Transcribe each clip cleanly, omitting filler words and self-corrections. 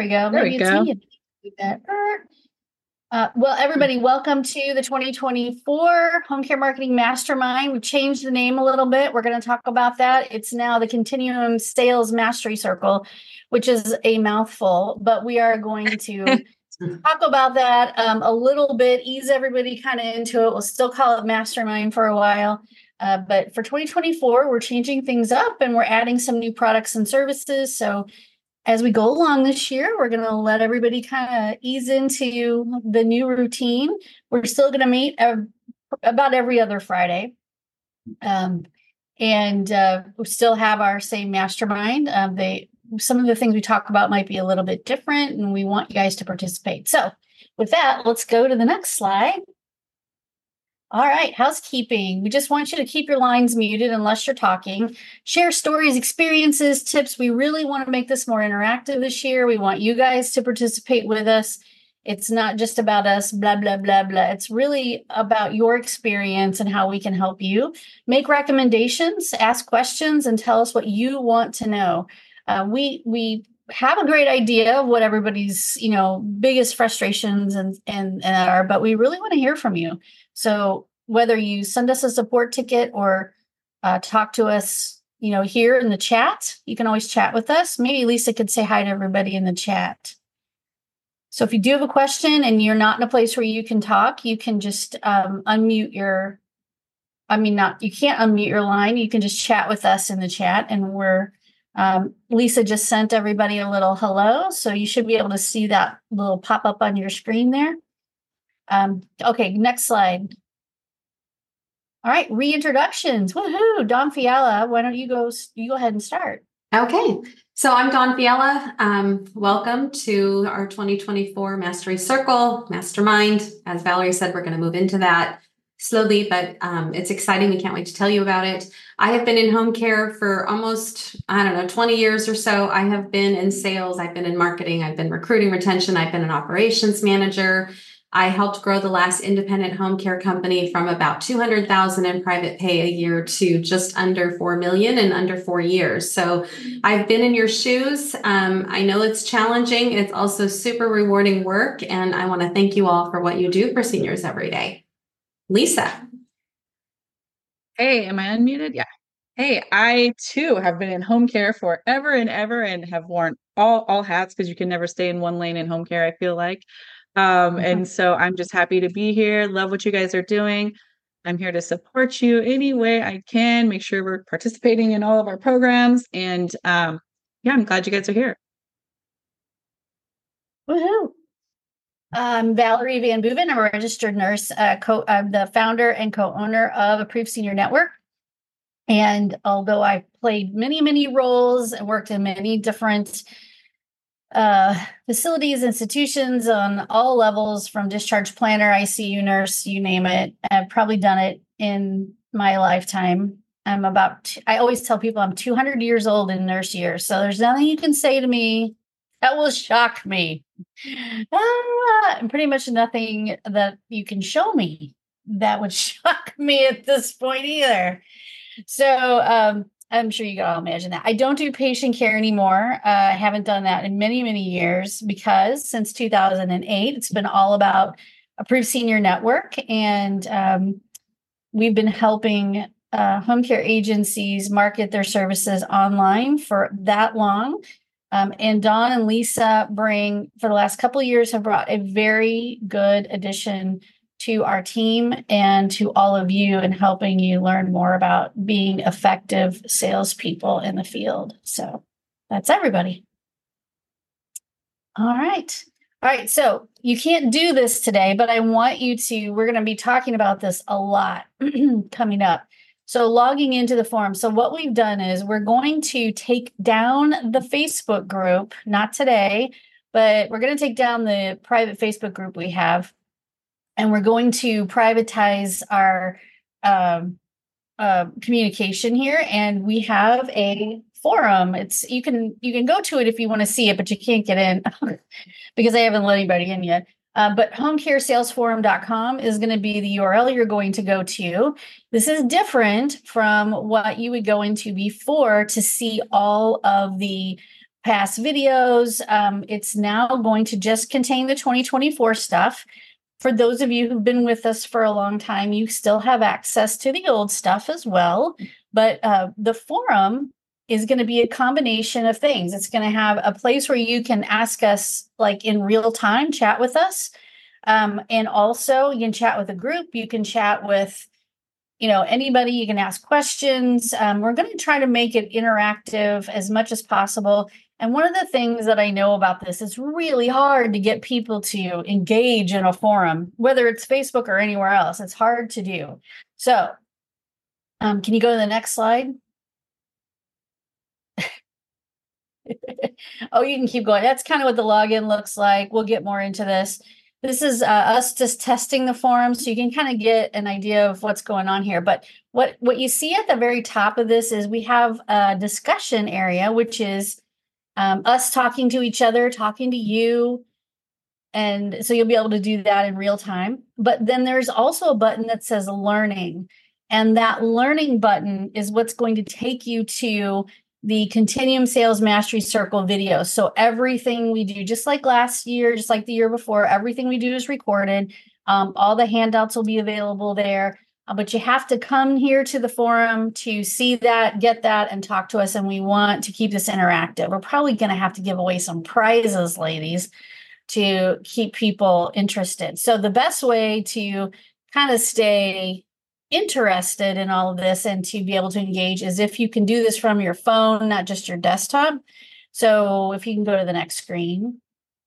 we go. There we Maybe it's go. me. Well, everybody, welcome to the 2024 Home Care Marketing Mastermind. We've changed the name a little bit. We're going to talk about that. It's now the Continuum Sales Mastery Circle, which is a mouthful, but we are going to talk about that a little bit, ease everybody kind of into it. We'll still call it Mastermind for a while. But for 2024, we're changing things up and we're adding some new products and services. So as we go along this year, we're going to let everybody kind of ease into the new routine. We're still going to meet about every other Friday. And we still have our same mastermind. Some of the things we talk about might be a little bit different, and we want you guys to participate. So with that, let's go to the next slide. All right, housekeeping. We just want you to keep your lines muted unless you're talking. Share stories, experiences, tips. We really want to make this more interactive this year. We want you guys to participate with us. It's not just about us, blah, blah, blah, blah. It's really about your experience and how we can help you. Make recommendations, ask questions, and tell us what you want to know. We have a great idea of what everybody's, biggest frustrations and are, but we really want to hear from you. So whether you send us a support ticket or talk to us, here in the chat, you can always chat with us. Maybe Lisa could say hi to everybody in the chat. So if you do have a question and you're not in a place where you can talk, you can just unmute you can't unmute your line. You can just chat with us in the chat, and Lisa just sent everybody a little hello. So you should be able to see that little pop up on your screen there. Okay, next slide. All right, reintroductions. Woohoo! Dawn Fiala, why don't you go ahead and start? Okay, so I'm Dawn Fiala. Welcome to our 2024 Mastery Circle Mastermind. As Valerie said, we're going to move into that slowly, but it's exciting. We can't wait to tell you about it. I have been in home care for almost, 20 years or so. I have been in sales. I've been in marketing. I've been recruiting, retention. I've been an operations manager. I helped grow the last independent home care company from about 200,000 in private pay a year to just under 4 million in under 4 years. So I've been in your shoes. I know it's challenging. It's also super rewarding work. And I want to thank you all for what you do for seniors every day. Lisa. Hey, am I unmuted? Yeah. Hey, I too have been in home care forever and ever and have worn all hats because you can never stay in one lane in home care, I feel like. And so I'm just happy to be here. Love what you guys are doing. I'm here to support you any way I can, make sure we're participating in all of our programs. And I'm glad you guys are here. Woohoo! I'm Valerie Van Boeven. I'm a registered nurse, I'm the founder and co-owner of Approved Senior Network. And although I've played many, many roles and worked in many different facilities, institutions on all levels, from discharge planner, ICU nurse, you name it. I've probably done it in my lifetime. I always tell people I'm 200 years old in nurse years. So there's nothing you can say to me that will shock me. And pretty much nothing that you can show me that would shock me at this point either. So, I'm sure you can all imagine that. I don't do patient care anymore. I haven't done that in many, many years because since 2008, it's been all about Approved Senior Network. And we've been helping home care agencies market their services online for that long. And Dawn and Lisa for the last couple of years, have brought a very good addition to our team and to all of you and helping you learn more about being effective salespeople in the field. So that's everybody. All right. So you can't do this today, but I want you to. We're going to be talking about this a lot coming up. So logging into the forum. So what we've done is we're going to take down the Facebook group, not today, but we're going to take down the private Facebook group we have. And we're going to privatize our communication here. And we have a forum. You can go to it if you want to see it, but you can't get in because I haven't let anybody in yet. But homecaresalesforum.com is going to be the URL you're going to go to. This is different from what you would go into before to see all of the past videos. It's now going to just contain the 2024 stuff. For those of you who've been with us for a long time, you still have access to the old stuff as well. But the forum is going to be a combination of things. It's going to have a place where you can ask us like in real time, chat with us. And also you can chat with a group. You can chat with, anybody. You can ask questions. We're going to try to make it interactive as much as possible. And one of the things that I know about this is really hard to get people to engage in a forum, whether it's Facebook or anywhere else. It's hard to do. So can you go to the next slide? Oh, you can keep going. That's kind of what the login looks like. We'll get more into this. This is us just testing the forum, so you can kind of get an idea of what's going on here. But what you see at the very top of this is we have a discussion area, which is us talking to each other, talking to you. And so you'll be able to do that in real time. But then there's also a button that says learning. And that learning button is what's going to take you to the Continuum Sales Mastery Circle video. So everything we do, just like last year, just like the year before, everything we do is recorded. All the handouts will be available there. But you have to come here to the forum to see that, get that, and talk to us. And we want to keep this interactive. We're probably going to have to give away some prizes, ladies, to keep people interested. So the best way to kind of stay interested in all of this and to be able to engage is if you can do this from your phone, not just your desktop. So if you can go to the next screen.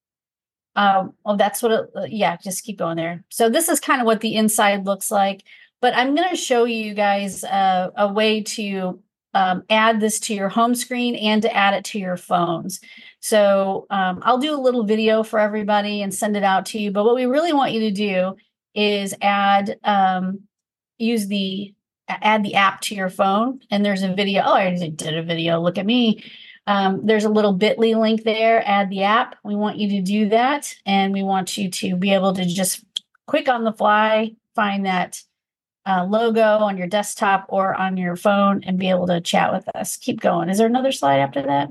That's what just keep going there. So this is kind of what the inside looks like. But I'm going to show you guys a way to add this to your home screen and to add it to your phones. So I'll do a little video for everybody and send it out to you. But what we really want you to do is add the app to your phone. And there's a video. Oh, I did a video. Look at me. There's a little bit.ly link there. Add the app. We want you to do that. And we want you to be able to just quick on the fly, find that logo on your desktop or on your phone and be able to chat with us. Keep going. Is there another slide after that?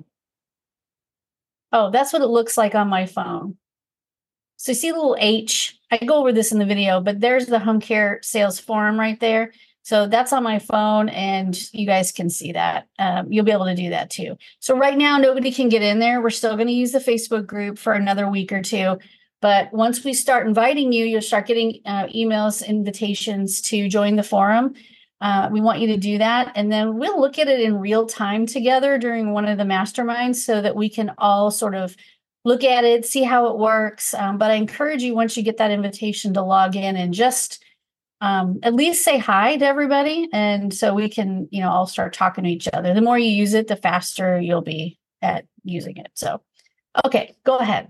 Oh, that's what it looks like on my phone. So you see a little H. I go over this in the video, but there's the home care sales forum right there. So that's on my phone and you guys can see that. You'll be able to do that too. So right now, nobody can get in there. We're still going to use the Facebook group for another week or two. But once we start inviting you, you'll start getting emails, invitations to join the forum. We want you to do that. And then we'll look at it in real time together during one of the masterminds so that we can all sort of look at it, see how it works. But I encourage you, once you get that invitation, to log in and just at least say hi to everybody. And so we can, all start talking to each other. The more you use it, the faster you'll be at using it. So, okay, go ahead.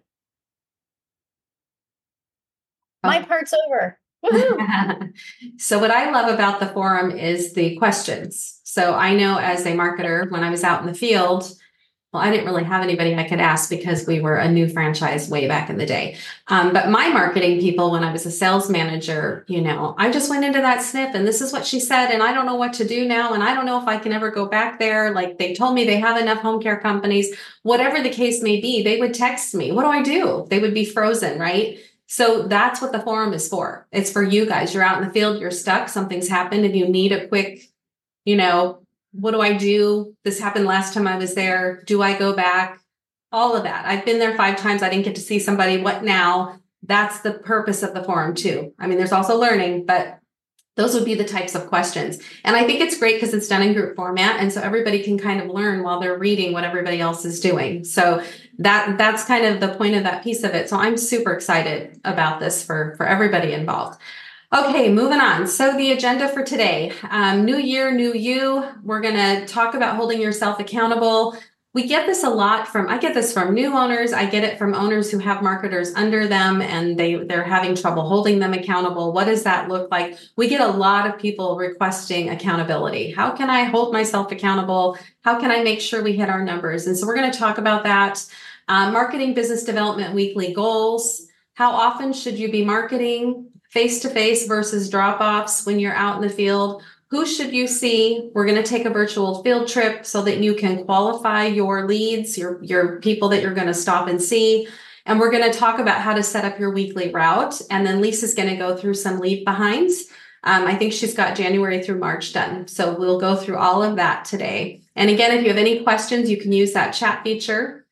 My part's over. So what I love about the forum is the questions. So I know as a marketer, when I was out in the field, well, I didn't really have anybody I could ask because we were a new franchise way back in the day. But my marketing people, when I was a sales manager, I just went into that SNF and this is what she said, and I don't know what to do now. And I don't know if I can ever go back there. Like they told me they have enough home care companies, whatever the case may be, they would text me. What do I do? They would be frozen, right? So that's what the forum is for. It's for you guys. You're out in the field, you're stuck, something's happened, and you need a quick, what do I do? This happened last time I was there. Do I go back? All of that. I've been there 5 times. I didn't get to see somebody. What now? That's the purpose of the forum too. I mean, there's also learning, but those would be the types of questions. And I think it's great because it's done in group format. And so everybody can kind of learn while they're reading what everybody else is doing. So that's kind of the point of that piece of it. So I'm super excited about this for everybody involved. Okay, moving on. So the agenda for today, new year, new you. We're going to talk about holding yourself accountable. We get this a lot I get this from new owners. I get it from owners who have marketers under them and they're having trouble holding them accountable. What does that look like? We get a lot of people requesting accountability. How can I hold myself accountable? How can I make sure we hit our numbers? And so we're going to talk about that. Marketing business development weekly goals. How often should you be marketing? Face-to-face versus drop-offs when you're out in the field? Who should you see? We're going to take a virtual field trip so that you can qualify your leads, your people that you're going to stop and see. And we're going to talk about how to set up your weekly route. And then Lisa's going to go through some leave behinds. I think she's got January through March done. So we'll go through all of that today. And again, if you have any questions, you can use that chat feature.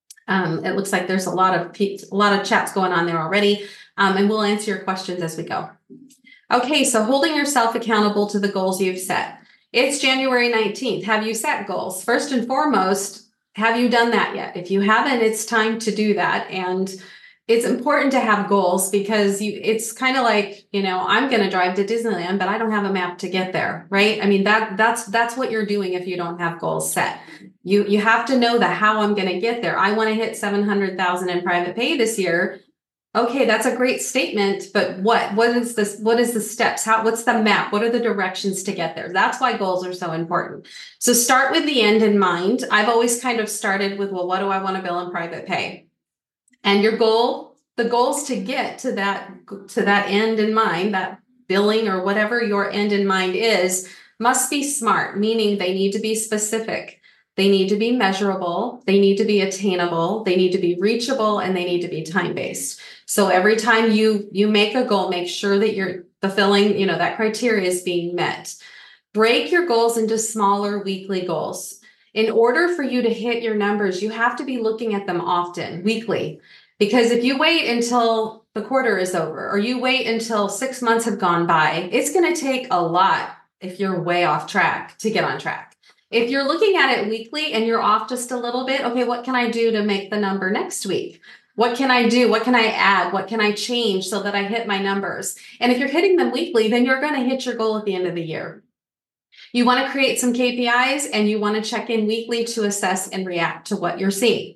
It looks like there's a lot of chats going on there already. And we'll answer your questions as we go. Okay, so holding yourself accountable to the goals you've set. It's January 19th. Have you set goals? First and foremost, have you done that yet? If you haven't, it's time to do that. And it's important to have goals because it's kind of like, I'm going to drive to Disneyland, but I don't have a map to get there, right? I mean, that's what you're doing if you don't have goals set. You have to know that how I'm going to get there. I want to hit 700,000 in private pay this year. Okay, that's a great statement, but what is this? What is the steps? What's the map? What are the directions to get there? That's why goals are so important. So start with the end in mind. I've always kind of started with, well, what do I want to bill in private pay? And the goals to get to that end in mind, that billing or whatever your end in mind is, must be SMART, meaning they need to be specific. They need to be measurable, they need to be attainable, they need to be reachable, and they need to be time-based. So every time you make a goal, make sure that you're fulfilling, that criteria is being met. Break your goals into smaller weekly goals. In order for you to hit your numbers, you have to be looking at them often, weekly. Because if you wait until the quarter is over, or you wait until 6 months have gone by, it's going to take a lot if you're way off track to get on track. If you're looking at it weekly and you're off just a little bit, okay, what can I do to make the number next week? What can I do? What can I add? What can I change so that I hit my numbers? And if you're hitting them weekly, then you're going to hit your goal at the end of the year. You want to create some KPIs and you want to check in weekly to assess and react to what you're seeing.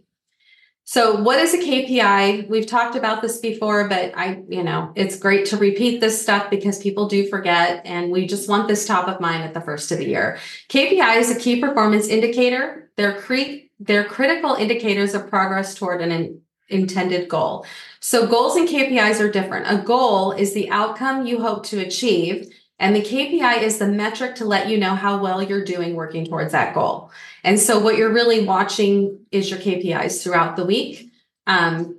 So what is a KPI? We've talked about this before, but it's great to repeat this stuff because people do forget, and we just want this top of mind at the first of the year. KPI is a key performance indicator. They're critical indicators of progress toward an intended goal. So goals and KPIs are different. A goal is the outcome you hope to achieve, and the KPI is the metric to let you know how well you're doing working towards that goal. And so what you're really watching is your KPIs throughout the week. And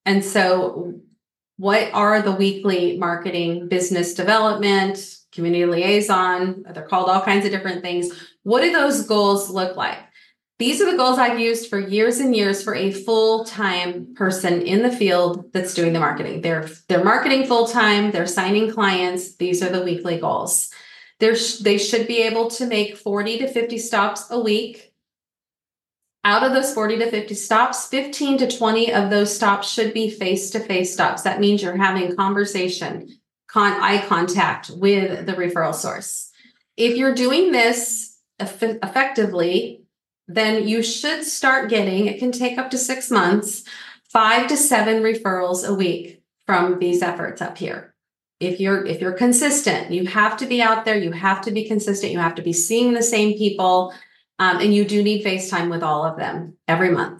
so what are the weekly marketing, business development, community liaison? They're called all kinds of different things. What do those goals look like? These are the goals I've used for years and years for a full-time person in the field that's doing the marketing. They're marketing full-time, they're signing clients. These are the weekly goals. They should be able to make 40 to 50 stops a week. Out of those 40 to 50 stops, 15 to 20 of those stops should be face-to-face stops. That means you're having conversation, eye contact with the referral source. If you're doing this effectively, then you should start getting, it can take up to 6 months, 5 to 7 referrals a week from these efforts up here. If you're consistent, you have to be out there, you have to be consistent, you have to be seeing the same people, and you do need FaceTime with all of them every month.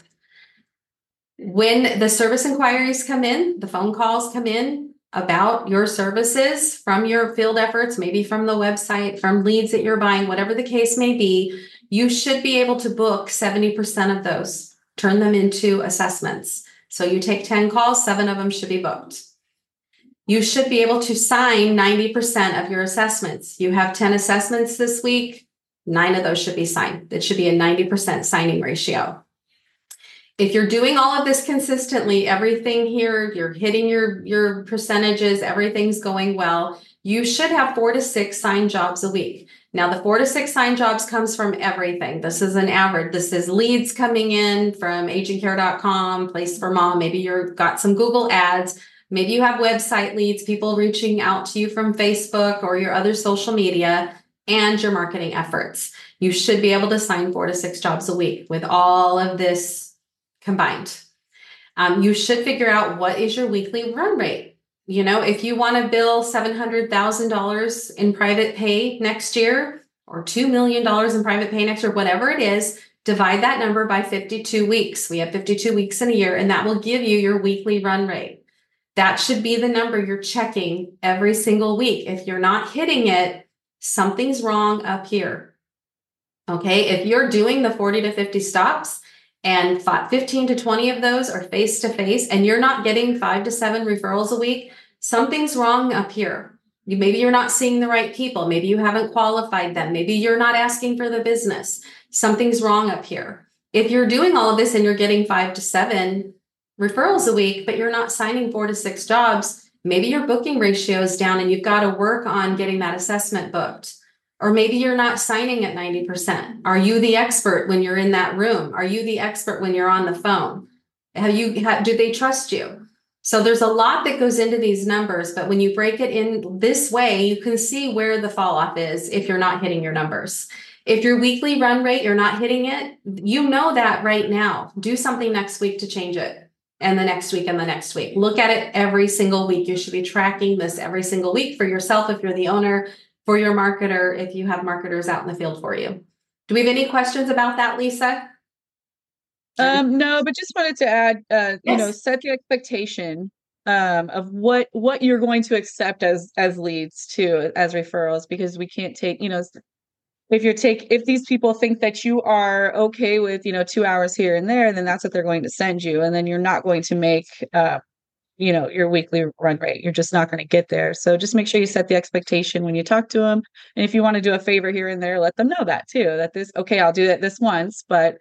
When the service inquiries come in, the phone calls come in about your services from your field efforts, maybe from the website, from leads that you're buying, whatever the case may be, you should be able to book 70% of those, turn them into assessments. So you take 10 calls, 7 of them should be booked. You should be able to sign 90% of your assessments. You have 10 assessments this week, 9 of those should be signed. It should be a 90% signing ratio. If you're doing all of this consistently, everything here, you're hitting your percentages, everything's going well, you should have 4 to 6 signed jobs a week. Now, the 4 to 6 signed jobs comes from everything. This is an average. This is leads coming in from agentcare.com, Place for Mom. Maybe you've got some Google ads. Maybe you have website leads, people reaching out to you from Facebook or your other social media, and your marketing efforts. You should be able to sign 4 to 6 jobs a week with all of this combined. You should figure out what is your weekly run rate. If you want to bill $700,000 in private pay next year, or $2 million in private pay next year, whatever it is, divide that number by 52 weeks. We have 52 weeks in a year, and that will give you your weekly run rate. That should be the number you're checking every single week. If you're not hitting it, something's wrong up here. Okay. If you're doing the 40 to 50 stops and 15 to 20 of those are face to face and you're not getting 5 to 7 referrals a week, something's wrong up here. Maybe you're not seeing the right people. Maybe you haven't qualified them. Maybe you're not asking for the business. Something's wrong up here. If you're doing all of this and you're getting 5 to 7 referrals a week, but you're not signing 4 to 6 jobs, maybe your booking ratio is down and you've got to work on getting that assessment booked. Or maybe you're not signing at 90%. Are you the expert when you're in that room? Are you the expert when you're on the phone? Do they trust you? So there's a lot that goes into these numbers, but when you break it in this way, you can see where the fall off is if you're not hitting your numbers. If your weekly run rate, you're not hitting it, you know that right now. Do something next week to change it. And the next week and the next week. Look at it every single week. You should be tracking this every single week for yourself if you're the owner, for your marketer, if you have marketers out in the field for you. Do we have any questions about that, Lisa? No, but just wanted to add, Yes. set the expectation of what you're going to accept as leads too, as referrals, because we can't take, if these people think that you are okay with, 2 hours here and there, then that's what they're going to send you. And then you're not going to make, your weekly run rate. You're just not going to get there. So just make sure you set the expectation when you talk to them. And if you want to do a favor here and there, let them know that too, that I'll do that this once, but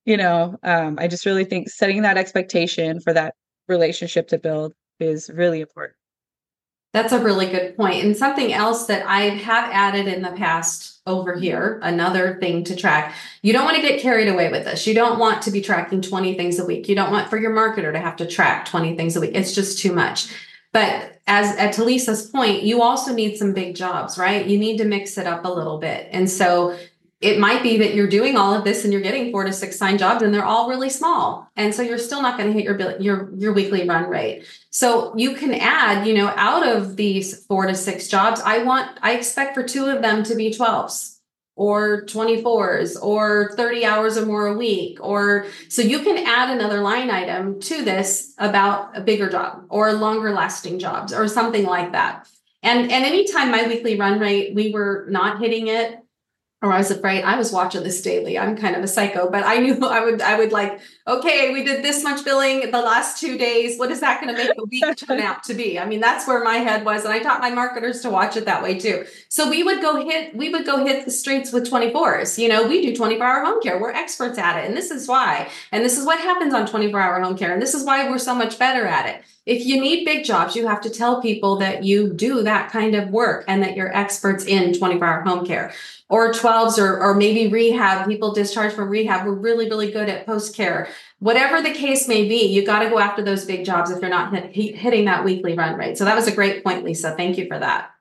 I just really think setting that expectation for that relationship to build is really important. That's a really good point. And something else that I have added in the past over here, another thing to track. You don't want to get carried away with this. You don't want to be tracking 20 things a week. You don't want for your marketer to have to track 20 things a week. It's just too much. But to Lisa's point, you also need some big jobs, right? You need to mix it up a little bit. And so it might be that you're doing all of this and you're getting 4 to 6 signed jobs and they're all really small. And so you're still not going to hit your weekly run rate. So you can add, out of these 4 to 6 jobs, I expect for 2 of them to be 12s or 24s or 30 hours or more a week. So you can add another line item to this about a bigger job or longer lasting jobs or something like that. And anytime my weekly run rate, we were not hitting it, or I was afraid, I was watching this daily. I'm kind of a psycho, but I knew I would like, okay, we did this much billing the last 2 days. What is that going to make a week turn out to be? I mean, that's where my head was. And I taught my marketers to watch it that way too. So we would go hit the streets with 24s. We do 24-hour home care. We're experts at it. And this is why. And this is what happens on 24-hour home care. And this is why we're so much better at it. If you need big jobs, you have to tell people that you do that kind of work and that you're experts in 24-hour home care. Or 12s or maybe rehab, people discharged from rehab. We're really, really good at post-care. Whatever the case may be, you got to go after those big jobs if you're not hitting that weekly run rate. So that was a great point, Lisa. Thank you for that.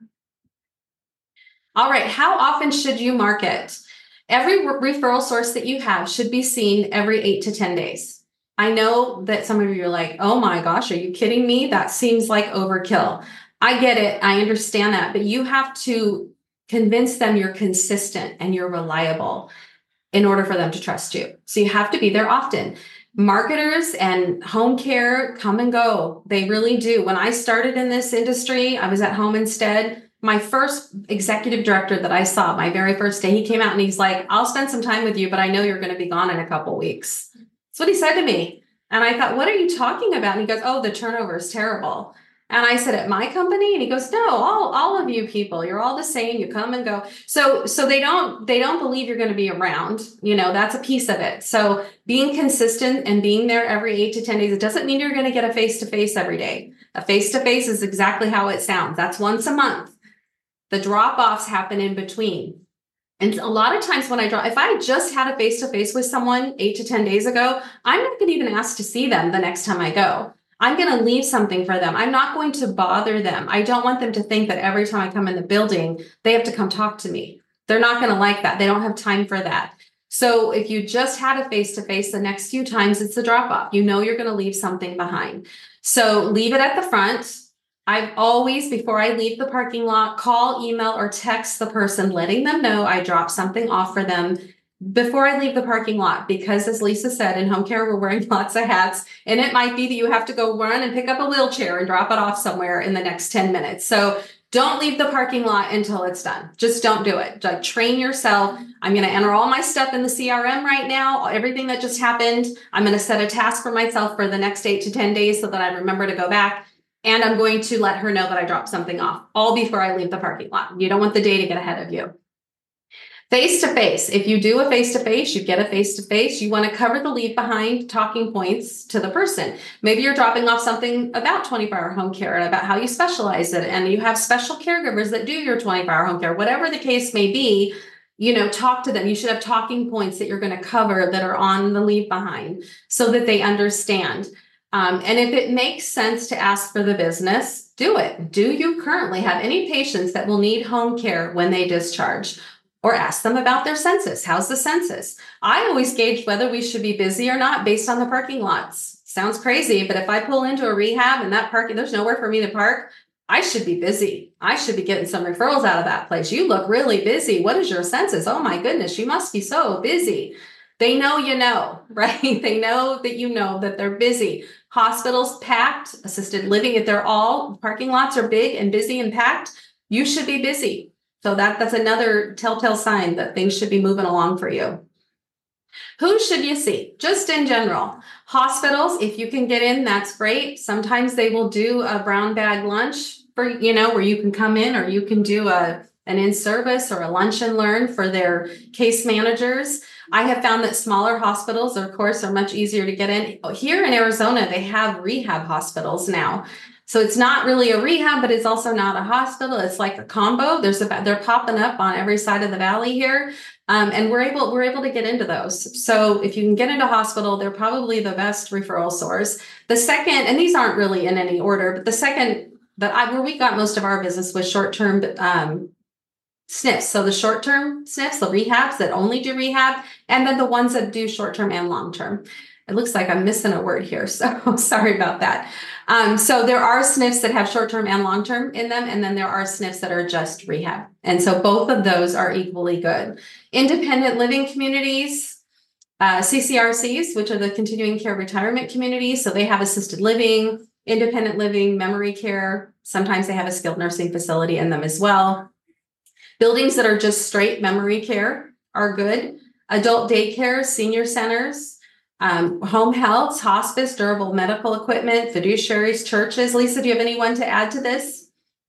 All right. How often should you market? Every referral source that you have should be seen every 8 to 10 days. I know that some of you are like, oh my gosh, are you kidding me? That seems like overkill. I get it. I understand that. But you have to convince them you're consistent and you're reliable in order for them to trust you. So you have to be there often. Marketers and home care come and go. They really do. When I started in this industry, I was at Home Instead. My first executive director that I saw, my very first day, he came out and he's like, I'll spend some time with you, but I know you're going to be gone in a couple weeks. That's what he said to me. And I thought, what are you talking about? And he goes, oh, the turnover is terrible. And I said, at my company? And he goes, no, all of you people, you're all the same. You come and go. So they don't believe you're going to be around. That's a piece of it. So being consistent and being there every 8 to 10 days, it doesn't mean you're going to get a face-to-face every day. A face-to-face is exactly how it sounds. That's once a month. The drop-offs happen in between. And a lot of times if I just had a face-to-face with someone 8 to 10 days ago, I'm not going to even ask to see them the next time I go. I'm going to leave something for them. I'm not going to bother them. I don't want them to think that every time I come in the building, they have to come talk to me. They're not going to like that. They don't have time for that. So if you just had a face-to-face, the next few times it's a drop-off. You're going to leave something behind. So leave it at the front. I've always, before I leave the parking lot, call, email, or text the person, letting them know I dropped something off for them before I leave the parking lot, because as Lisa said, in home care, we're wearing lots of hats, and it might be that you have to go run and pick up a wheelchair and drop it off somewhere in the next 10 minutes. So Don't leave the parking lot until it's done. Just don't do it. Like, train yourself. I'm going to enter all my stuff in the CRM right now, everything that just happened. I'm going to set a task for myself for the next 8 to 10 days so that I remember to go back. And I'm going to let her know that I dropped something off, all before I leave the parking lot. You don't want the day to get ahead of you. Face-to-face. If you do a face-to-face, you get a face-to-face. You want to cover the leave behind talking points to the person. Maybe you're dropping off something about 24-hour home care and about how you specialize it. And you have special caregivers that do your 24-hour home care. Whatever the case may be, talk to them. You should have talking points that you're going to cover that are on the leave behind so that they understand. And if it makes sense to ask for the business, do it. Do you currently have any patients that will need home care when they discharge? Or ask them about their census. How's the census? I always gauge whether we should be busy or not based on the parking lots. Sounds crazy, but if I pull into a rehab and that parking, there's nowhere for me to park, I should be busy. I should be getting some referrals out of that place. You look really busy. What is your census? Oh my goodness, you must be so busy. They know, right? They know that they're busy. Hospitals packed, assisted living, if they're all parking lots are big and busy and packed, you should be busy. So that's another telltale sign that things should be moving along for you. Who should you see? Just in general. Hospitals, if you can get in, that's great. Sometimes they will do a brown bag lunch for, where you can come in, or you can do an in-service or a lunch and learn for their case managers. I have found that smaller hospitals, of course, are much easier to get in. Here in Arizona, they have rehab hospitals now. So it's not really a rehab, but it's also not a hospital. It's like a combo. They're popping up on every side of the valley here. And we're able to get into those. So if you can get into hospital, they're probably the best referral source. The second, and these aren't really in any order, but the second where we got most of our business was short-term SNFs. So the short-term SNFs, the rehabs that only do rehab, and then the ones that do short-term and long-term. It looks like I'm missing a word here, so sorry about that. So there are SNFs that have short-term and long-term in them, and then there are SNFs that are just rehab. And so both of those are equally good. Independent living communities, CCRCs, which are the continuing care retirement communities. So they have assisted living, independent living, memory care. Sometimes they have a skilled nursing facility in them as well. Buildings that are just straight memory care are good. Adult daycare, senior centers, home health, hospice, durable medical equipment, fiduciaries, churches. Lisa, do you have anyone to add to this?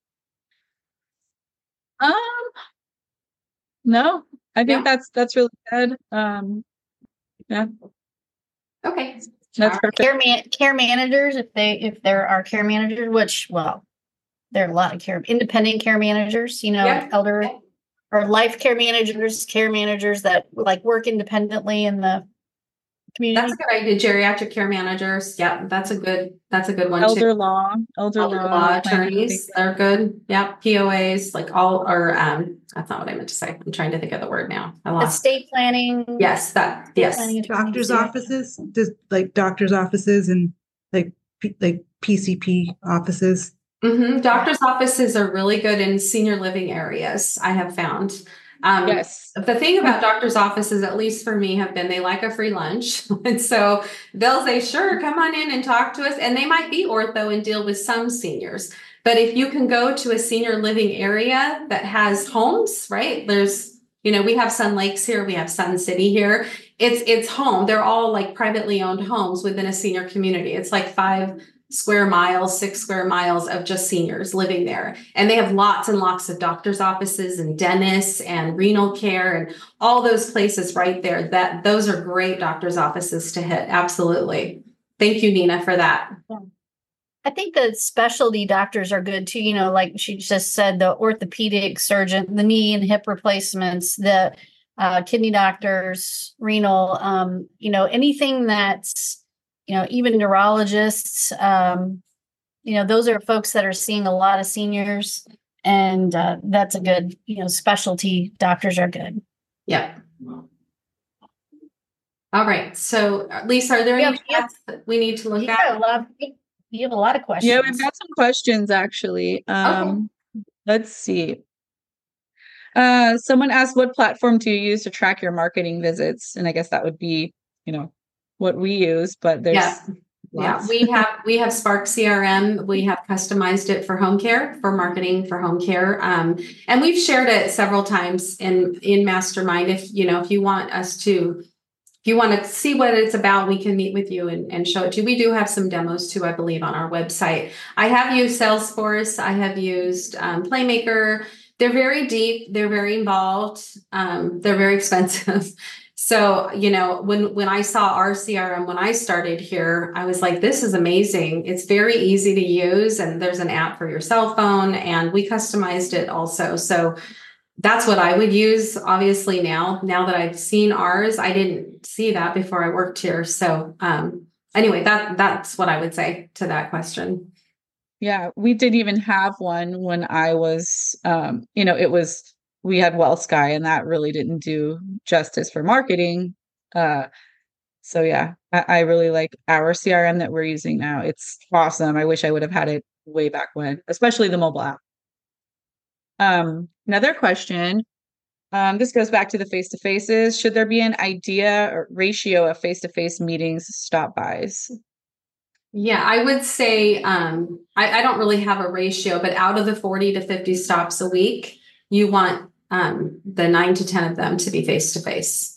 No, I think that's really good. Yeah. Okay. That's perfect. Care managers, if there are care managers, which, well, there are a lot of independent care managers, elder or life care managers that like work independently in the community. That's a good idea. Geriatric care managers. Yeah, that's a good one. Elder law attorneys. They're good. Yeah. POAs, like all, or that's not what I meant to say. I'm trying to think of the word now. I lost. Estate planning. Yes, yes. Doctors' offices, just like doctors' offices and like PCP offices. Mm-hmm. Doctors' offices are really good in senior living areas, I have found. Yes. The thing about doctors' offices, at least for me, have been they like a free lunch. And so they'll say, sure, come on in and talk to us. And they might be ortho and deal with some seniors. But if you can go to a senior living area that has homes, right? There's, we have Sun Lakes here. We have Sun City here. It's home. They're all like privately owned homes within a senior community. It's like 6 square miles of just seniors living there. And they have lots and lots of doctor's offices and dentists and renal care and all those places right there. Those are great doctor's offices to hit. Absolutely. Thank you, Nina, for that. Yeah. I think the specialty doctors are good too. Like she just said, the orthopedic surgeon, the knee and hip replacements, the kidney doctors, renal, anything that's, even neurologists, those are folks that are seeing a lot of seniors, and that's a good, specialty doctors are good. Yeah. All right. So Lisa, are there any chats that we need to look at? You have a lot of questions. Yeah, we've got some questions actually. Okay. Let's see. Someone asked, what platform do you use to track your marketing visits? And I guess that would be, what we use, but there's Yeah, we have Spark CRM. We have customized it for home care, for marketing for home care. And we've shared it several times in Mastermind. If you want to see what it's about, we can meet with you and show it to you. We do have some demos too, I believe, on our website. I have used Salesforce. I have used Playmaker. They're very deep. They're very involved. They're very expensive. So, when I saw our CRM, when I started here, I was like, this is amazing. It's very easy to use. And there's an app for your cell phone, and we customized it also. So that's what I would use. Obviously now that I've seen ours, I didn't see that before I worked here. So, anyway, that's what I would say to that question. Yeah, we didn't even have one when I was, we had WellSky, and that really didn't do justice for marketing. So yeah, I really like our CRM that we're using now. It's awesome. I wish I would have had it way back when, especially the mobile app. Another question. This goes back to the face-to-faces. Should there be an idea or ratio of face-to-face meetings, stop bys? Yeah, I would say I don't really have a ratio, but out of the 40 to 50 stops a week, you want the 9 to 10 of them to be face-to-face.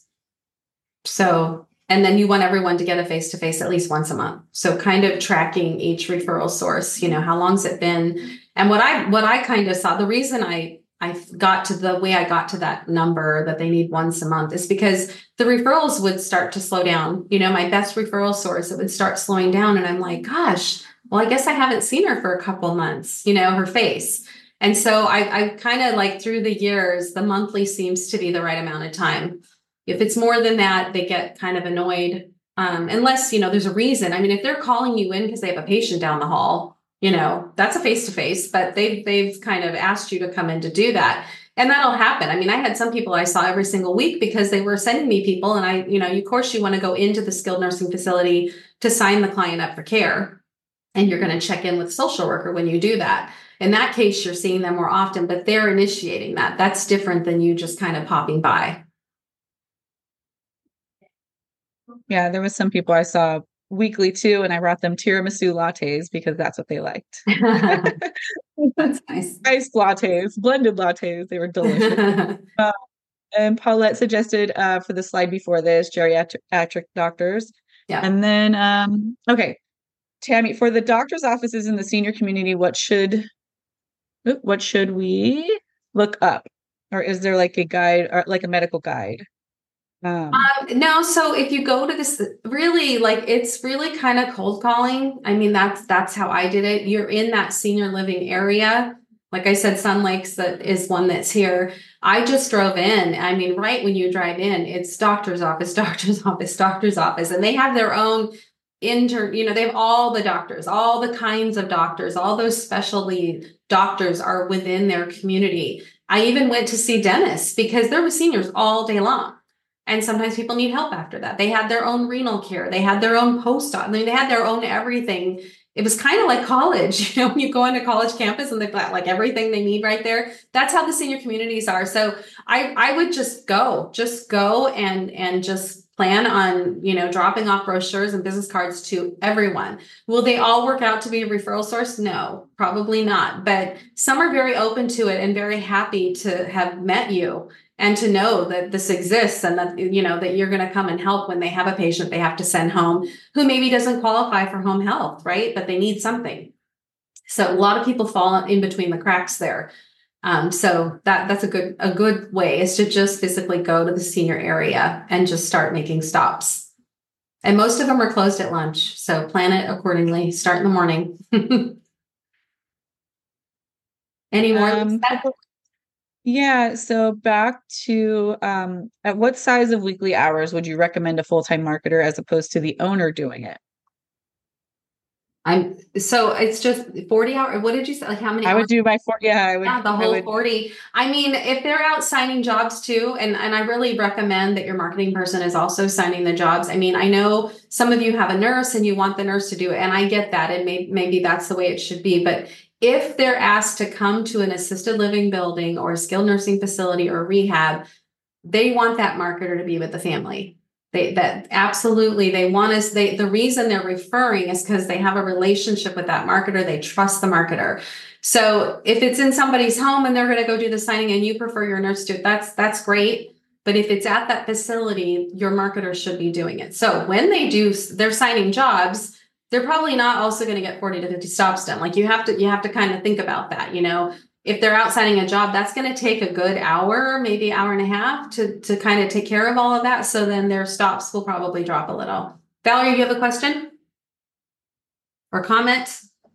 So, and then you want everyone to get a face-to-face at least once a month. So kind of tracking each referral source, how long's it been? And what I kind of saw, the reason I got to the way I got to that number that they need once a month is because the referrals would start to slow down. My best referral source, it would start slowing down. And I'm like, gosh, well, I guess I haven't seen her for a couple of months, her face. And so I kind of like through the years, the monthly seems to be the right amount of time. If it's more than that, they get kind of annoyed. Unless, there's a reason. I mean, if they're calling you in because they have a patient down the hall, that's a face-to-face, but they've kind of asked you to come in to do that. And that'll happen. I mean, I had some people I saw every single week because they were sending me people. And of course you want to go into the skilled nursing facility to sign the client up for care. And you're going to check in with social worker when you do that. In that case, you're seeing them more often, but they're initiating that. That's different than you just kind of popping by. Yeah, there was some people I saw weekly too, and I brought them tiramisu lattes because that's what they liked. That's nice. Iced lattes, blended lattes. They were delicious. And Paulette suggested for the slide before this, geriatric doctors. Yeah. And then, okay, Tammy, for the doctor's offices in the senior community, what should we look up? Or is there like a guide or like a medical guide? No. So if you go to this, really, it's really kind of cold calling. I mean, that's how I did it. You're in that senior living area. Like I said, Sun Lakes, that is one that's here. I just drove in. I mean, right when you drive in, it's doctor's office, doctor's office, doctor's office. And they have their own they have all the doctors, all the kinds of doctors, all those specialty doctors are within their community. I even went to see dentists because there were seniors all day long. And sometimes people need help after that. They had their own renal care. They had their own post-op. I mean, they had their own everything. It was kind of like college, when you go into college campus and they've got like everything they need right there. That's how the senior communities are. So I would just go and just plan on, dropping off brochures and business cards to everyone. Will they all work out to be a referral source? No, probably not. But some are very open to it and very happy to have met you and to know that this exists and that, that you're going to come and help when they have a patient they have to send home who maybe doesn't qualify for home health, right? But they need something. So a lot of people fall in between the cracks there. So that's a good way is to just physically go to the senior area and just start making stops. And most of them are closed at lunch. So plan it accordingly. Start in the morning. Any more? Yeah. So back to at what size of weekly hours would you recommend a full-time marketer as opposed to the owner doing it? So it's just 40 hours. What did you say? Like how many? I would do my 40. Yeah, I would. Yeah, the whole 40. I mean, if they're out signing jobs too, and I really recommend that your marketing person is also signing the jobs. I mean, I know some of you have a nurse and you want the nurse to do it, and I get that, and maybe that's the way it should be. But if they're asked to come to an assisted living building or a skilled nursing facility or rehab, they want that marketer to be with the family. That absolutely, they want us, the reason they're referring is because they have a relationship with that marketer. They trust the marketer. So if it's in somebody's home and they're going to go do the signing and you prefer your nurse to, that's great. But if it's at that facility, your marketer should be doing it. So when they're signing jobs, they're probably not also going to get 40 to 50 stops done. Like you have to kind of think about that. If they're out signing a job, that's going to take a good hour, maybe hour and a half to kind of take care of all of that. So then their stops will probably drop a little. Valerie, you have a question or comment?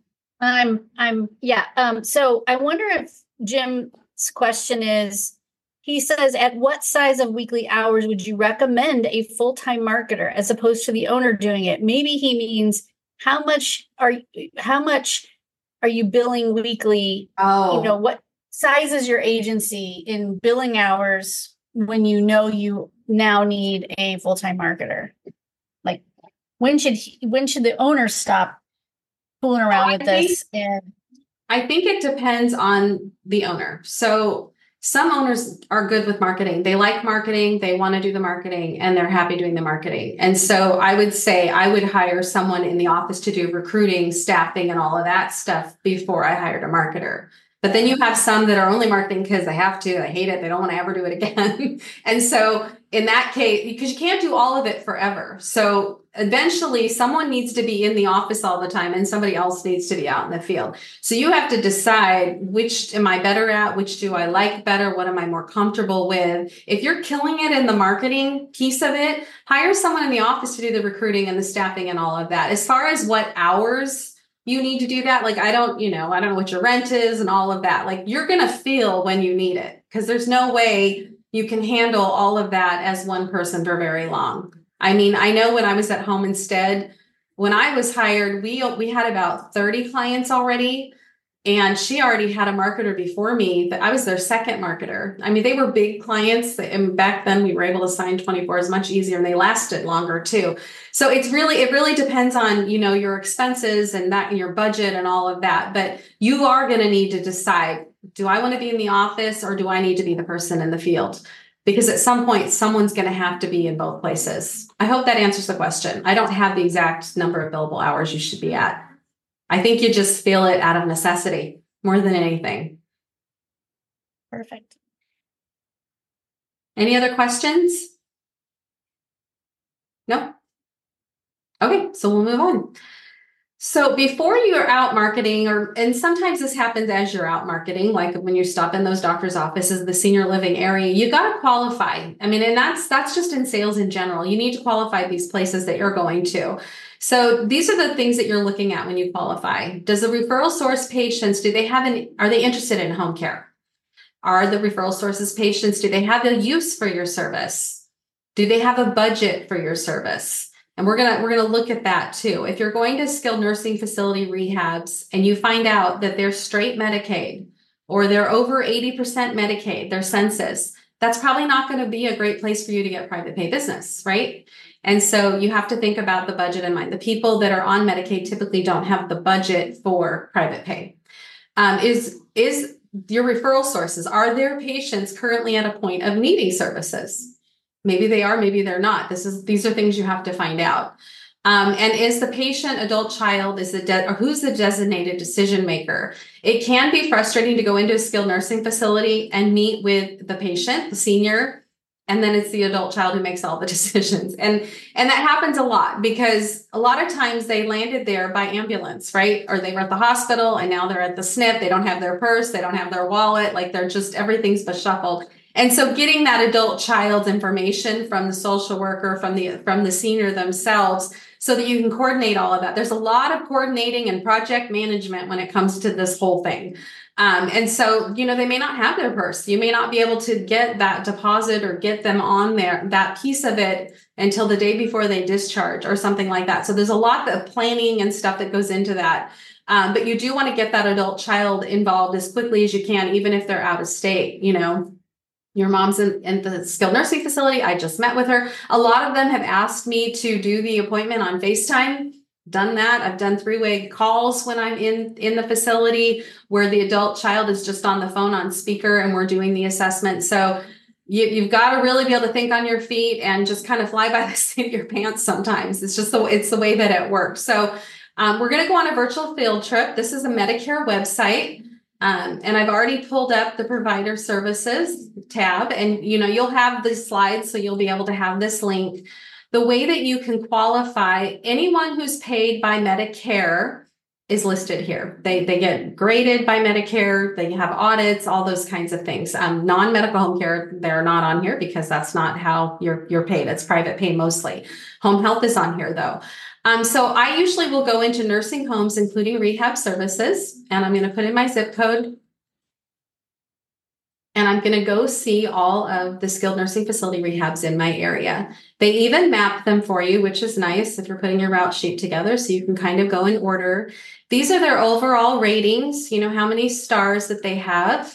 So I wonder if Jim's question is, he says, at what size of weekly hours would you recommend a full-time marketer as opposed to the owner doing it? Maybe he means how much are you billing weekly? Oh, What size is your agency in billing hours when you now need a full-time marketer? Like when should the owner stop fooling around with this? I think it depends on the owner. So some owners are good with marketing. They like marketing. They want to do the marketing and they're happy doing the marketing. And so I would say I would hire someone in the office to do recruiting, staffing, and all of that stuff before I hired a marketer. But then you have some that are only marketing because they have to, they hate it, they don't want to ever do it again. And so in that case, because you can't do all of it forever. So eventually someone needs to be in the office all the time and somebody else needs to be out in the field. So you have to decide, which am I better at? Which do I like better? What am I more comfortable with? If you're killing it in the marketing piece of it, hire someone in the office to do the recruiting and the staffing and all of that. As far as what hours you need to do that, like I don't know what your rent is and all of that. Like you're going to feel when you need it, because there's no way you can handle all of that as one person for very long. I mean, I know when I was at Home Instead, when I was hired, we had about 30 clients already, and she already had a marketer before me. But I was their second marketer. I mean, they were big clients, and back then we were able to sign 24 is much easier, and they lasted longer too. So it really depends on your expenses and your budget and all of that. But you are going to need to decide: do I want to be in the office or do I need to be the person in the field? Because at some point, someone's going to have to be in both places. I hope that answers the question. I don't have the exact number of billable hours you should be at. I think you just feel it out of necessity more than anything. Perfect. Any other questions? No? Okay, so we'll move on. So before you're out marketing, and sometimes this happens as you're out marketing, like when you stop in those doctor's offices, the senior living area, you got to qualify. I mean, and that's just in sales in general. You need to qualify these places that you're going to. So these are the things that you're looking at when you qualify. Does the referral source patients, are they interested in home care? Are the referral sources patients, do they have a use for your service? Do they have a budget for your service? And we're gonna look at that too. If you're going to skilled nursing facility rehabs and you find out that they're straight Medicaid or they're over 80% Medicaid, their census, that's probably not going to be a great place for you to get private pay business, right? And so you have to think about the budget in mind. The people that are on Medicaid typically don't have the budget for private pay. Is your referral sources, are their patients currently at a point of needing services? Maybe they are, maybe they're not. These are things you have to find out. And is the patient, adult child, or who's the designated decision maker? It can be frustrating to go into a skilled nursing facility and meet with the patient, the senior, and then it's the adult child who makes all the decisions. And that happens a lot because a lot of times they landed there by ambulance, right? Or they were at the hospital and now they're at the SNF. They don't have their purse. They don't have their wallet. Like everything's beshuffled. And so getting that adult child's information from the social worker, from the senior themselves, so that you can coordinate all of that. There's a lot of coordinating and project management when it comes to this whole thing. And so, they may not have their purse. You may not be able to get that deposit or get them on there, that piece of it, until the day before they discharge or something like that. So there's a lot of planning and stuff that goes into that. But you do want to get that adult child involved as quickly as you can, even if they're out of state. Your mom's in the skilled nursing facility. I just met with her. A lot of them have asked me to do the appointment on FaceTime. Done that. I've done 3-way calls when I'm in the facility where the adult child is just on the phone on speaker and we're doing the assessment. So, you've got to really be able to think on your feet and just kind of fly by the seat of your pants sometimes. It's just it's the way that it works. So we're going to go on a virtual field trip. This is a Medicare website. And I've already pulled up the provider services tab, and you'll have the slides, so you'll be able to have this link. The way that you can qualify, anyone who's paid by Medicare is listed here. They get graded by Medicare. They have audits, all those kinds of things. Non-medical home care, they're not on here because that's not how you're paid. It's private pay mostly. Home health is on here though. So I usually will go into nursing homes, including rehab services, and I'm going to put in my zip code. And I'm going to go see all of the skilled nursing facility rehabs in my area. They even map them for you, which is nice if you're putting your route sheet together, so you can kind of go in order. These are their overall ratings, how many stars that they have.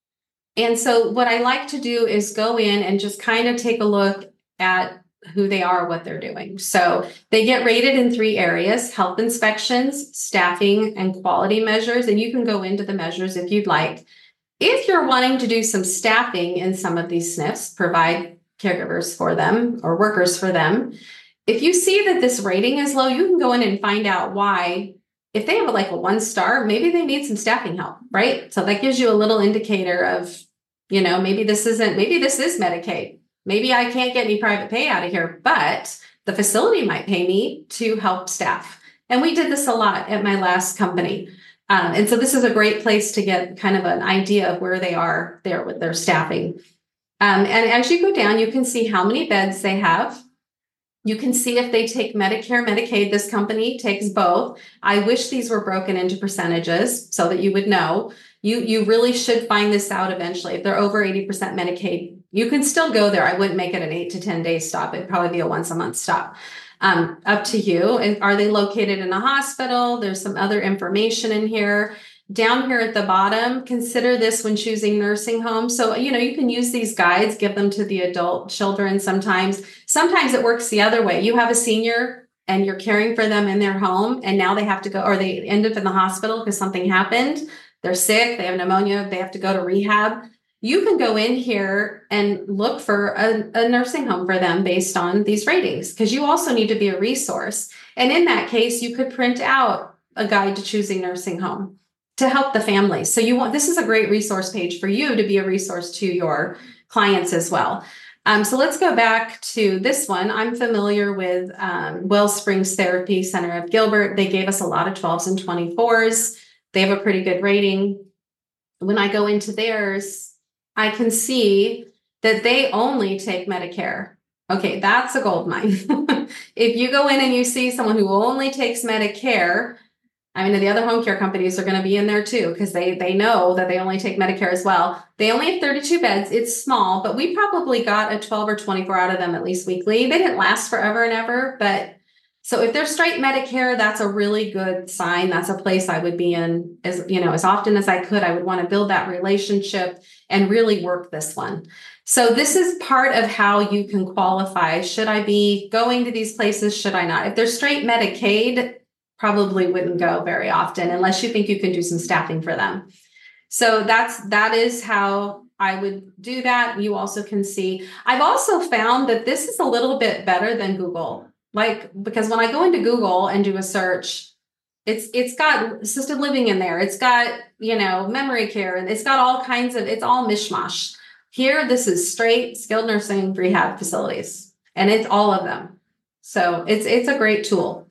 And so what I like to do is go in and just kind of take a look at who they are, what they're doing. So they get rated in 3 areas: health inspections, staffing, and quality measures. And you can go into the measures if you'd like. If you're wanting to do some staffing in some of these SNFs, provide caregivers for them or workers for them, if you see that this rating is low, you can go in and find out why. If they have like a 1 star, maybe they need some staffing help, right? So that gives you a little indicator of, maybe this is Medicaid. Maybe I can't get any private pay out of here, but the facility might pay me to help staff. And we did this a lot at my last company. And so this is a great place to get kind of an idea of where they are there with their staffing. And as you go down, you can see how many beds they have. You can see if they take Medicare, Medicaid. This company takes both. I wish these were broken into percentages so that you would know. You really should find this out eventually. If they're over 80% Medicaid, you can still go there. I wouldn't make it an 8 to 10 day stop. It'd probably be a once a month stop. Up to you. And are they located in a hospital? There's some other information in here. Down here at the bottom, consider this when choosing nursing homes. So, you can use these guides, give them to the adult children sometimes. Sometimes it works the other way. You have a senior and you're caring for them in their home, and now they have to go, or they end up in the hospital because something happened. They're sick, they have pneumonia, they have to go to rehab. You can go in here and look for a nursing home for them based on these ratings, because you also need to be a resource. And in that case, you could print out a guide to choosing nursing home to help the family. So this is a great resource page for you to be a resource to your clients as well. So let's go back to this one. I'm familiar with Wellsprings Therapy Center of Gilbert. They gave us a lot of 12s and 24s. They have a pretty good rating. When I go into theirs, I can see that they only take Medicare. Okay, that's a gold mine. If you go in and you see someone who only takes Medicare, the other home care companies are going to be in there too, because they know that they only take Medicare as well. They only have 32 beds. It's small, but we probably got a 12 or 24 out of them at least weekly. They didn't last forever and ever, but so if they're straight Medicare, that's a really good sign. That's a place I would be in as often as I could. I would want to build that relationship and really work this one. So this is part of how you can qualify. Should I be going to these places? Should I not? If they're straight Medicaid, probably wouldn't go very often unless you think you can do some staffing for them. So that is how I would do that. You also can see, I've also found that this is a little bit better than Google. Because when I go into Google and do a search, it's got assisted living in there. It's got, memory care, and it's got all kinds of, it's all mishmash. Here, this is straight skilled nursing rehab facilities, and it's all of them. So it's a great tool.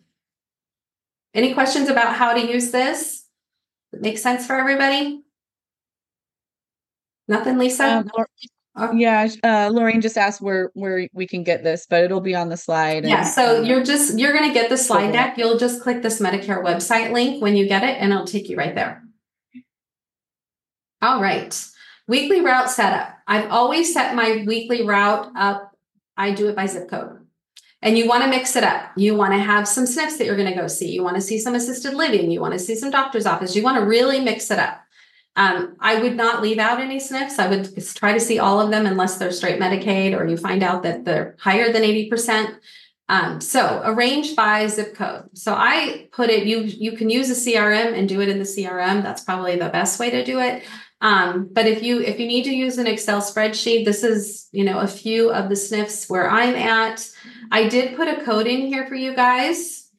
Any questions about how to use this? Does it make sense for everybody? Nothing, Lisa? Yeah, Lorraine just asked where we can get this, but it'll be on the slide. Yeah, so you're going to get the slide deck. You'll just click this Medicare website link when you get it, and it'll take you right there. All right. Weekly route setup. I've always set my weekly route up. I do it by zip code. And you want to mix it up. You want to have some SNFs that you're going to go see. You want to see some assisted living. You want to see some doctor's office. You want to really mix it up. I would not leave out any SNFs. I would try to see all of them unless they're straight Medicaid or you find out that they're higher than 80%. So arrange by zip code. So I put it, you can use a CRM and do it in the CRM. That's probably the best way to do it. But if you need to use an Excel spreadsheet, this is, a few of the SNFs where I'm at. I did put a code in here for you guys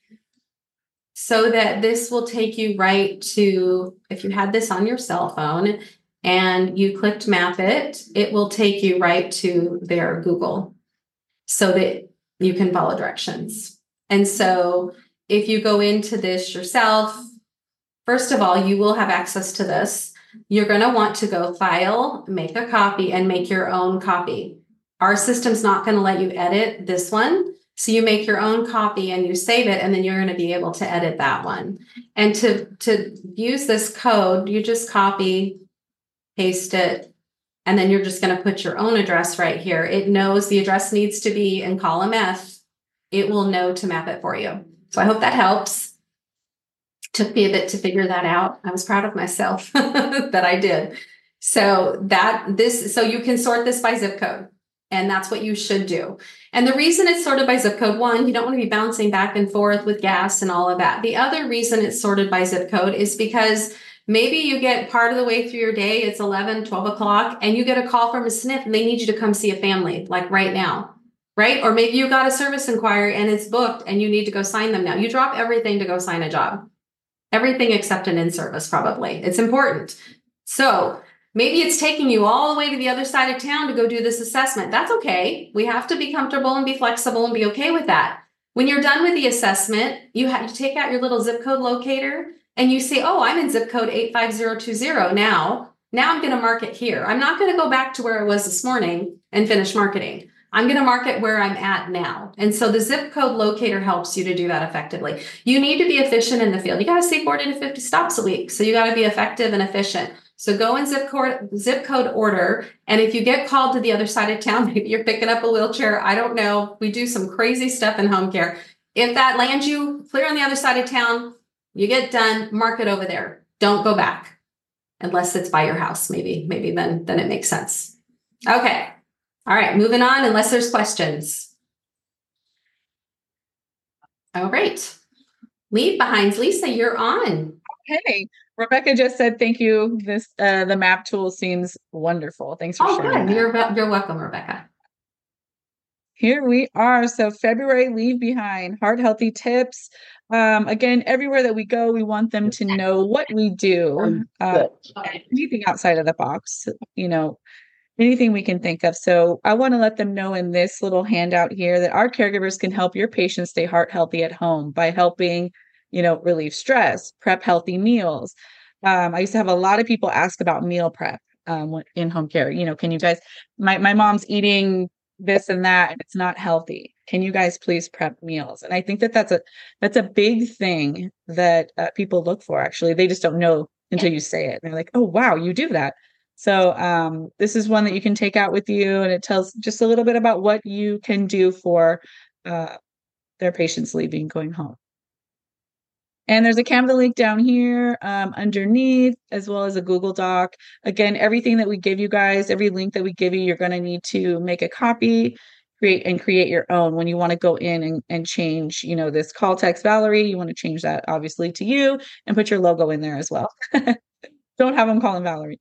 so that this will take you right to, if you had this on your cell phone and you clicked map it, it will take you right to their Google so that you can follow directions. And so if you go into this yourself, first of all, you will have access to this. You're going to want to go file, make a copy, and make your own copy. Our system's not going to let you edit this one. So you make your own copy and you save it, and then you're going to be able to edit that one. And to use this code, you just copy, paste it, and then you're just going to put your own address right here. It knows the address needs to be in column F. It will know to map it for you. So I hope that helps. Took me a bit to figure that out. I was proud of myself that I did. So you can sort this by zip code, and that's what you should do. And the reason it's sorted by zip code, one, you don't want to be bouncing back and forth with gas and all of that. The other reason it's sorted by zip code is because maybe you get part of the way through your day, it's 11, 12 o'clock, and you get a call from a SNF and they need you to come see a family, like right now, right? Or maybe you got a service inquiry and it's booked and you need to go sign them now. You drop everything to go sign a job. Everything except an in-service, probably. It's important. So maybe it's taking you all the way to the other side of town to go do this assessment. That's okay. We have to be comfortable and be flexible and be okay with that. When you're done with the assessment, you have to take out your little zip code locator and you say, oh, I'm in zip code 85020 now. Now I'm going to mark it here. I'm not going to go back to where I was this morning and finish marketing. I'm going to mark it where I'm at now. And so the zip code locator helps you to do that effectively. You need to be efficient in the field. You got to see 40 to 50 stops a week. So you got to be effective and efficient. So go in zip code order. And if you get called to the other side of town, maybe you're picking up a wheelchair. I don't know. We do some crazy stuff in home care. If that lands you clear on the other side of town, you get done, mark it over there. Don't go back unless it's by your house. Maybe then it makes sense. Okay. All right, moving on, unless there's questions. All right. Leave behinds. Lisa, you're on. Okay. Rebecca just said, thank you. The map tool seems wonderful. Thanks for sharing. Good. You're welcome, Rebecca. Here we are. So February leave behind, heart healthy tips. Again, everywhere that we go, we want them to know what we do. Anything outside of the box, anything we can think of. So I want to let them know in this little handout here that our caregivers can help your patients stay heart healthy at home by helping, relieve stress, prep healthy meals. I used to have a lot of people ask about meal prep in home care. Can you guys, my mom's eating this and that, and it's not healthy. Can you guys please prep meals? And I think that's a big thing that people look for. Actually, they just don't know until you say it. They're like, oh, wow, you do that. So this is one that you can take out with you, and it tells just a little bit about what you can do for their patients going home. And there's a Canva link down here underneath, as well as a Google Doc. Again, everything that we give you guys, every link that we give you, you're going to need to make a copy, create your own. When you want to go in and change, this call text Valerie, you want to change that obviously to you and put your logo in there as well. Don't have them calling Valerie.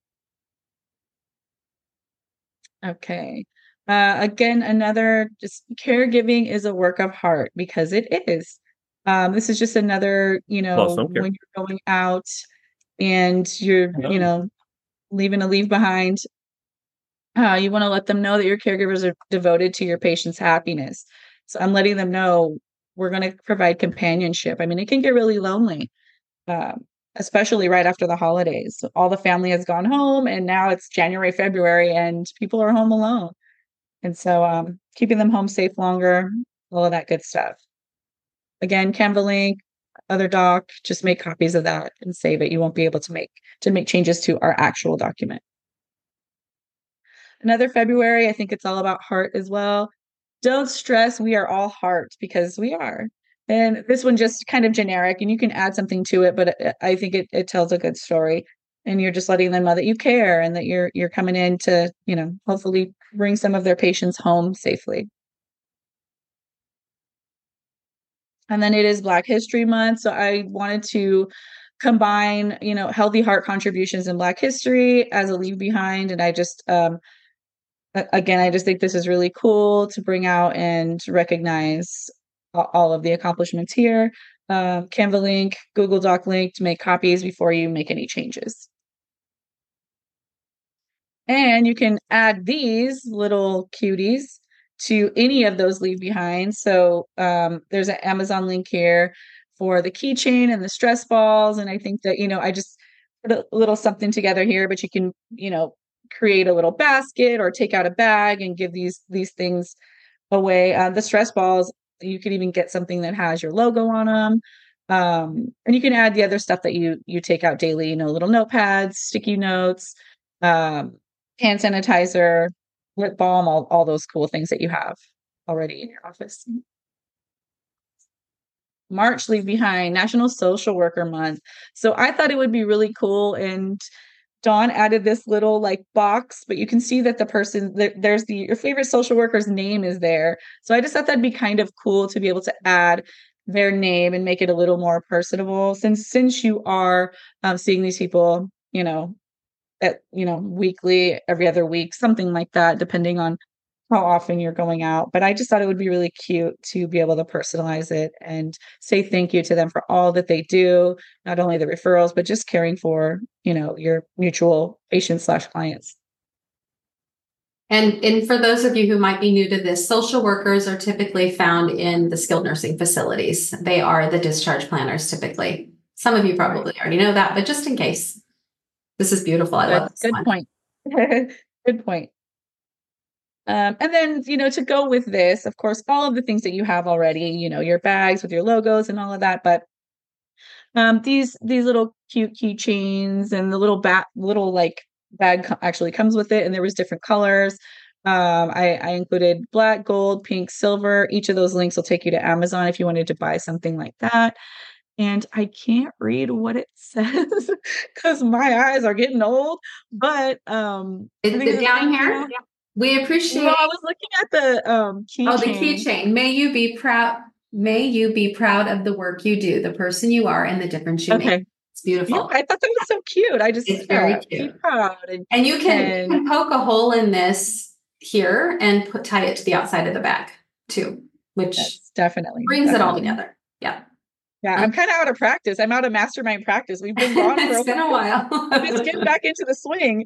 Okay. Again, another just caregiving is a work of heart because it is. This is just another, when you're going out and you're, leaving a leave behind, you want to let them know that your caregivers are devoted to your patient's happiness. So I'm letting them know we're going to provide companionship. I mean, it can get really lonely, especially right after the holidays. All the family has gone home and now it's January, February, and people are home alone. And so keeping them home safe longer, all of that good stuff. Again, Canva link, other doc, just make copies of that and save it. You won't be able to make changes to our actual document. Another February, I think it's all about heart as well. Don't stress, we are all heart, because we are. And this one just kind of generic, and you can add something to it, but I think it tells a good story. And you're just letting them know that you care and that you're coming in to, hopefully bring some of their patients home safely. And then it is Black History Month, so I wanted to combine, healthy heart contributions in Black history as a leave behind. And I just, again, I just think this is really cool to bring out and recognize all of the accomplishments here. Canva link, Google Doc link to make copies before you make any changes. And you can add these little cuties to any of those leave behind. So there's an Amazon link here for the keychain and the stress balls. And I think that, I just put a little something together here, but you can, create a little basket or take out a bag and give these things away. The stress balls, you could even get something that has your logo on them. And you can add the other stuff that you take out daily, little notepads, sticky notes, hand sanitizer, lip balm, all those cool things that you have already in your office. March Leave Behind, National Social Worker Month. So I thought it would be really cool, and Dawn added this little box, but you can see that the person there's your favorite social worker's name is there. So I just thought that'd be kind of cool to be able to add their name and make it a little more personable, since you are seeing these people, weekly, every other week, something like that, depending on how often you're going out. But I just thought it would be really cute to be able to personalize it and say thank you to them for all that they do, not only the referrals, but just caring for, your mutual patients/clients. And for those of you who might be new to this, social workers are typically found in the skilled nursing facilities. They are the discharge planners typically. Some of you probably already know that, but just in case, this is beautiful. I love this Good one. point. Good point. And then, to go with this, of course, all of the things that you have already, your bags with your logos and all of that, but these little cute keychains and the little bag actually comes with it, and there was different colors. I included black, gold, pink, silver. Each of those links will take you to Amazon if you wanted to buy something like that. And I can't read what it says because my eyes are getting old. But it's down here. We appreciate. Well, I was looking at the keychain. Oh, the keychain. May you be proud. May you be proud of the work you do, the person you are, and the difference you make. It's beautiful. Yeah, I thought that was so cute. It's very cute. Be proud. And you can poke a hole in this here and tie it to the outside of the bag too, which definitely brings it all together. Yeah. Yeah, I'm kind of out of practice. I'm out of mastermind practice. We've been gone for it's been a while. Just getting back into the swing.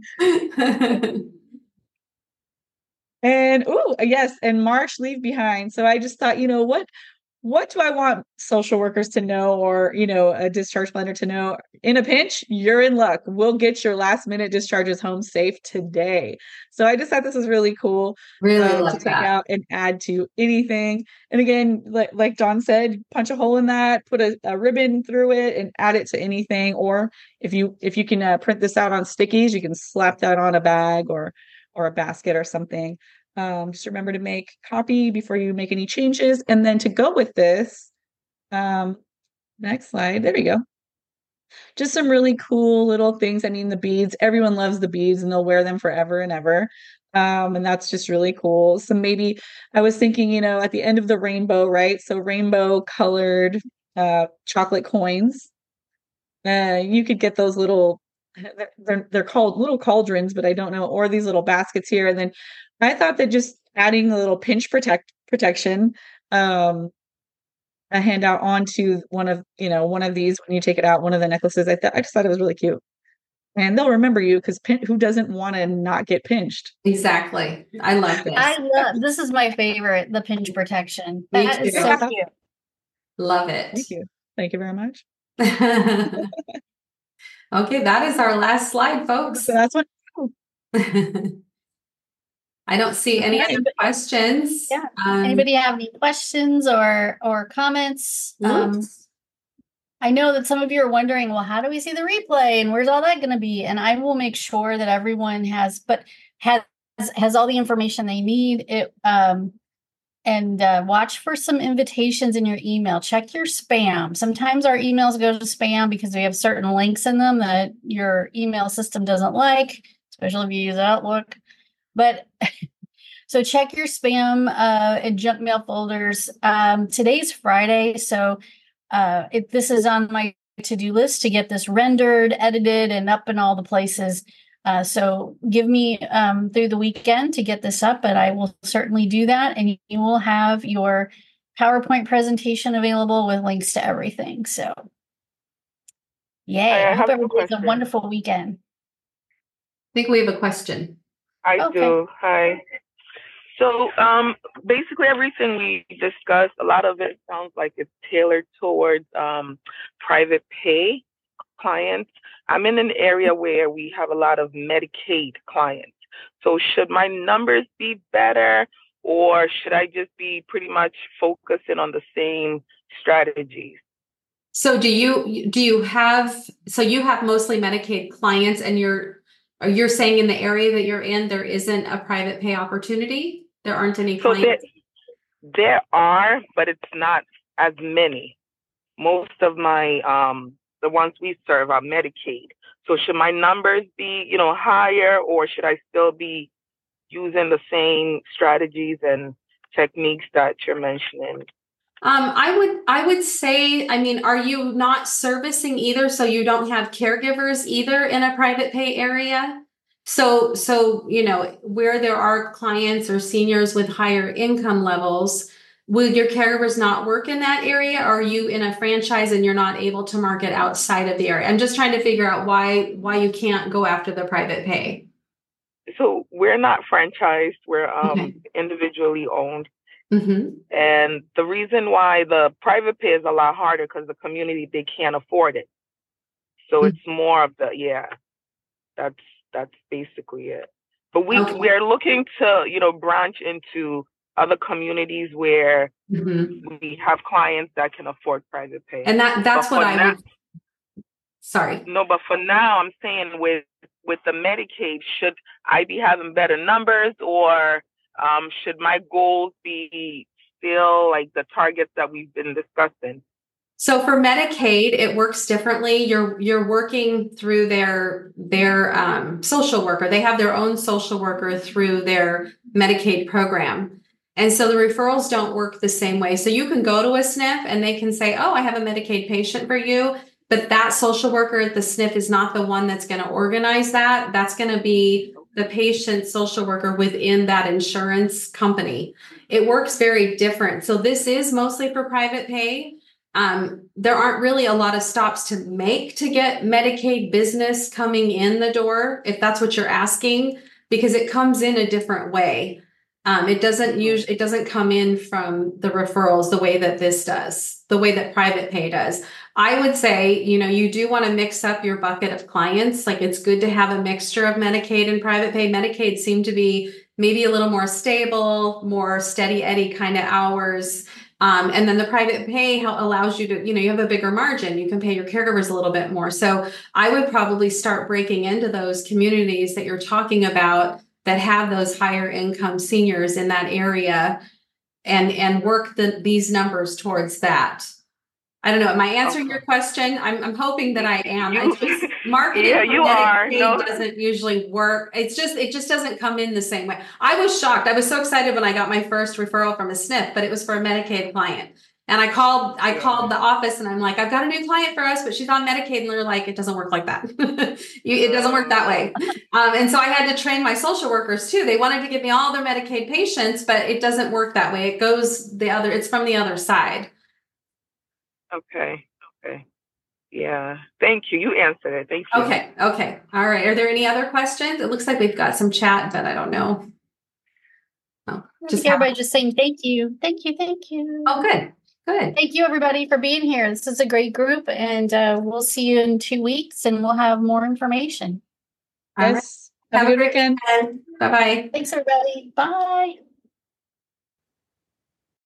And yes, and March Leave Behind. So I just thought, what do I want social workers to know, or, a discharge planner to know? In a pinch, you're in luck. We'll get your last minute discharges home safe today. So I just thought this was really cool. Really to take out and add to anything. And again, like Dawn said, punch a hole in that, put a ribbon through it and add it to anything. Or if you can print this out on stickies, you can slap that on a bag or a basket or something. Just remember to make copy before you make any changes. And then to go with this, next slide, there we go. Just some really cool little things. I mean, the beads, everyone loves the beads and they'll wear them forever and ever. And that's just really cool. So maybe I was thinking, at the end of the rainbow, right? So rainbow colored chocolate coins. You could get those little, they're called little cauldrons, but I don't know, or these little baskets here. And then I thought that just adding a little pinch protection, a handout onto one of these when you take it out, one of the necklaces. I just thought it was really cute, and they'll remember you because who doesn't want to not get pinched? Exactly. I love this. This is my favorite, the pinch protection. That is so cute. Love it. Thank you very much. Okay, that is our last slide, folks. So that's what. I don't see any other questions. Yeah. Anybody have any questions or comments? I know that some of you are wondering, well, how do we see the replay and where's all that going to be? And I will make sure that everyone has all the information they need. And watch for some invitations in your email. Check your spam. Sometimes our emails go to spam because we have certain links in them that your email system doesn't like, especially if you use Outlook. But so check your spam and junk mail folders. Today's Friday, so this is on my to-do list to get this rendered, edited, and up in all the places. So give me through the weekend to get this up, but I will certainly do that. And you will have your PowerPoint presentation available with links to everything. So yay. I hope everybody has a wonderful weekend. I think we have a question. I do. Hi. So basically everything we discussed, a lot of it sounds like it's tailored towards private pay clients. I'm in an area where we have a lot of Medicaid clients. So should my numbers be better, or should I just be pretty much focusing on the same strategies? So you have mostly Medicaid clients, and you're saying in the area that you're in, there isn't a private pay opportunity? There aren't any clients? There are, but it's not as many. Most of my, the ones we serve are Medicaid. So should my numbers be, higher, or should I still be using the same strategies and techniques that you're mentioning? I would say, are you not servicing either? So you don't have caregivers either in a private pay area? So, where there are clients or seniors with higher income levels, would your caregivers not work in that area? Or are you in a franchise and you're not able to market outside of the area? I'm just trying to figure out why you can't go after the private pay. So we're not franchised. We're individually owned. Mm-hmm. And the reason why the private pay is a lot harder because the community, they can't afford it. So it's more of that's basically it. But we are looking to, branch into other communities where we have clients that can afford private pay. And that's what I would. Sorry. No, but for now, I'm saying with the Medicaid, should I be having better numbers, or should my goals be still like the targets that we've been discussing? So for Medicaid, it works differently. You're working through their social worker. They have their own social worker through their Medicaid program. And so the referrals don't work the same way. So you can go to a SNF and they can say, oh, I have a Medicaid patient for you. But that social worker at the SNF is not the one that's going to organize that. That's going to be the patient social worker within that insurance company. It works very different. So this is mostly for private pay. There aren't really a lot of stops to make to get Medicaid business coming in the door, if that's what you're asking, because it comes in a different way. It doesn't come in from the referrals the way that this does, the way that private pay does. I would say, you do want to mix up your bucket of clients. Like, it's good to have a mixture of Medicaid and private pay. Medicaid seem to be maybe a little more stable, more steady Eddie kind of hours. And then the private pay allows you to, you have a bigger margin. You can pay your caregivers a little bit more. So I would probably start breaking into those communities that you're talking about that have those higher income seniors in that area and work these numbers towards that. I don't know. Am I answering your question? I'm hoping that I am. It's just marketing doesn't usually work. It just doesn't come in the same way. I was shocked. I was so excited when I got my first referral from a SNF, but it was for a Medicaid client. And I called the office and I'm like, I've got a new client for us, but she's on Medicaid. And they're like, it doesn't work like that. It doesn't work that way. And so I had to train my social workers too. They wanted to give me all their Medicaid patients, but it doesn't work that way. It's from the other side. Okay. Yeah. Thank you. You answered it. Thank you. Okay. All right. Are there any other questions? It looks like we've got some chat, but I don't know. Everybody just saying thank you. Thank you. Oh, good. Thank you, everybody, for being here. This is a great group, and we'll see you in 2 weeks, and we'll have more information. Yes. Have a good weekend. Bye-bye. Thanks, everybody. Bye.